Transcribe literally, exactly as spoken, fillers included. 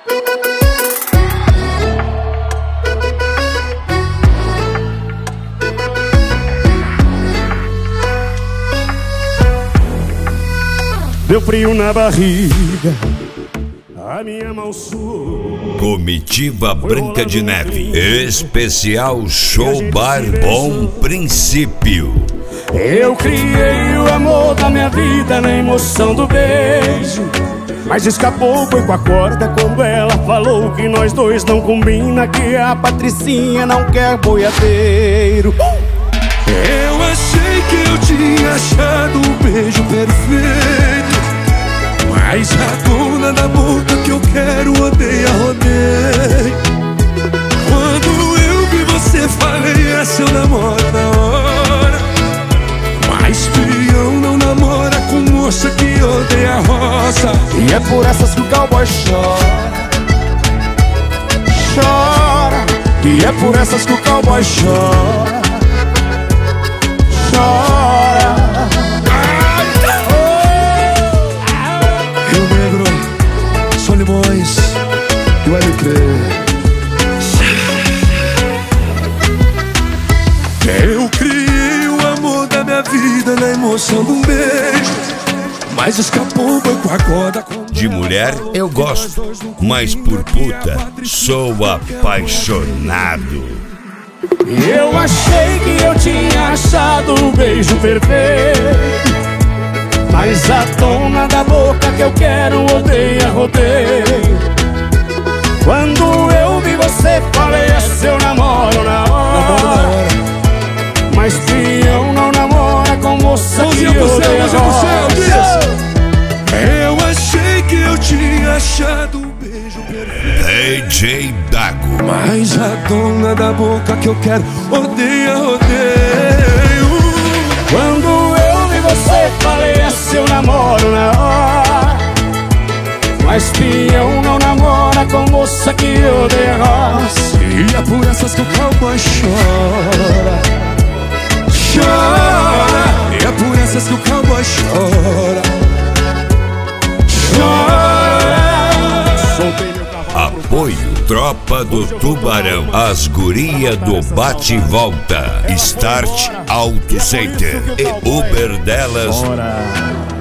Deu frio na barriga, a minha mão suou. Comitiva Branca de Neve, especial show bar Bom Princípio. Eu criei o amor da minha vida na emoção do beijo, mas escapou, foi com a corda quando ela falou que nós dois não combina, que a Patricinha não quer boiadeiro. Eu achei que eu tinha achado o beijo perfeito, mas a dona da boca que eu quero odeia, rodeio. Quando eu vi você falei, essa eu namoro na hora, mas peão não namora com moça que odeia a roça. E é por essas que o cowboy chora, chora. E é por essas que o cowboy chora, chora. Rio Negro, Solimões e o L três. Eu criei o amor da minha vida na emoção de um beijo, mas escapou, foi com a corda. De mulher eu gosto, mas por puta sou apaixonado. Eu achei que eu tinha achado o beijo perfeito, mas a dona da boca que eu quero odeia, rodeio. Quando eu vi você falei, é seu namoro na hora, mas peão não namora com moça que odeia a roça. Eu achei que eu tinha achado o beijo perfeito, D J Dago, mas a dona da boca que eu quero odeia, rodeio. Quando eu vi você falei, é seu namoro na hora, mas peão não namora com moça que odeia a roça. E é por essas que o cowboy chora, chora. E é por essas que o cowboy chora, chora. apoio Tropa do Tubarão, as guria do bate e volta, Start Auto Center e Uber delas. Bora.